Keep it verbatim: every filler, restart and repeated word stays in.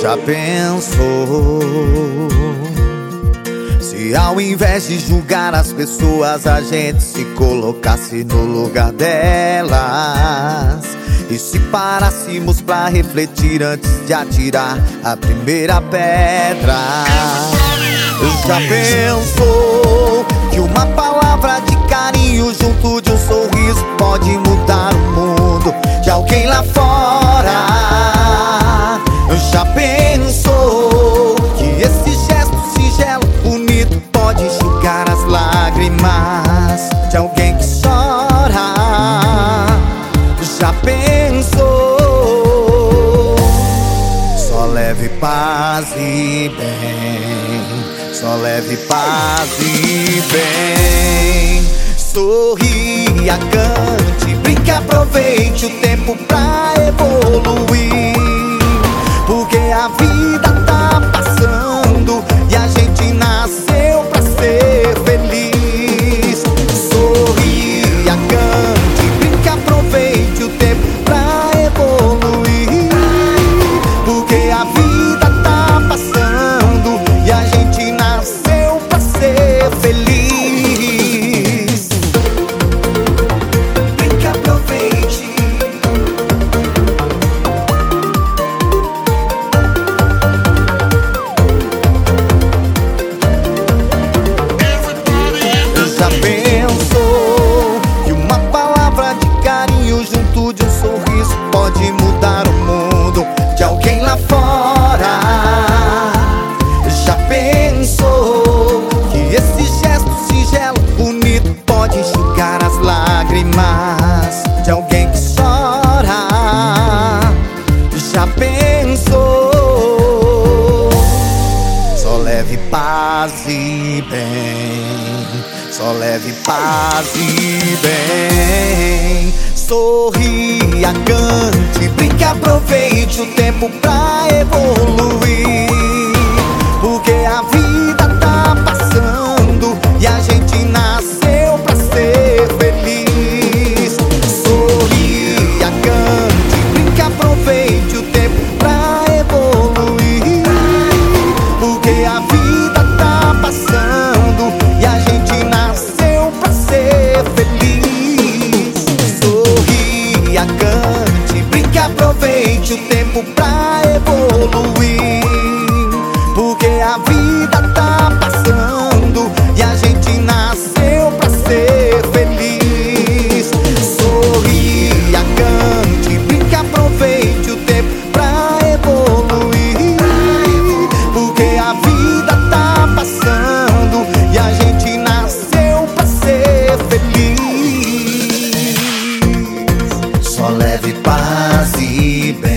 Já pensou se ao invés de julgar as pessoas a gente se colocasse no lugar delas e se parássemos pra refletir antes de atirar a primeira pedra? Já pensou que uma palavra de carinho junto de um sorriso pode mudar o mundo de alguém lá fora? Já pensou que esse gesto singelo, bonito, pode enxugar as lágrimas de alguém que chora? Já pensou? Só leve paz e bem, só leve paz e bem. Sorria, cante, brinque, aproveite o tempo pra evoluir, porque a vida tá passando e a gente nasceu pra ser feliz. Sorria, cante, brinque, aproveite o tempo pra evoluir, porque a vida tá passando e a gente nasceu pra ser feliz. Brinque, aproveite. Já pensou que uma palavra de carinho junto de um sorriso pode mudar o mundo de alguém lá fora? Já pensou que esse gesto singelo, bonito, pode enxugar as lágrimas de alguém que chora? Já pensou? Só leve paz e bem, só leve paz e bem. Sorria, cante, brinque, aproveite o tempo pra evoluir, porque a vida tá passando e a gente nasceu pra ser feliz. Sorria, cante, brinque, aproveite o tempo pra evoluir, porque a vida tá passando e a gente nasceu pra ser feliz. Sorria, cante, brinque, aproveite o tempo pra evoluir, porque a vida tá passando e a gente nasceu pra ser feliz. Sorria, cante, brinque, aproveite o tempo pra evoluir, porque a vida tá passando e a gente nasceu pra ser feliz. Só leve paz e bem.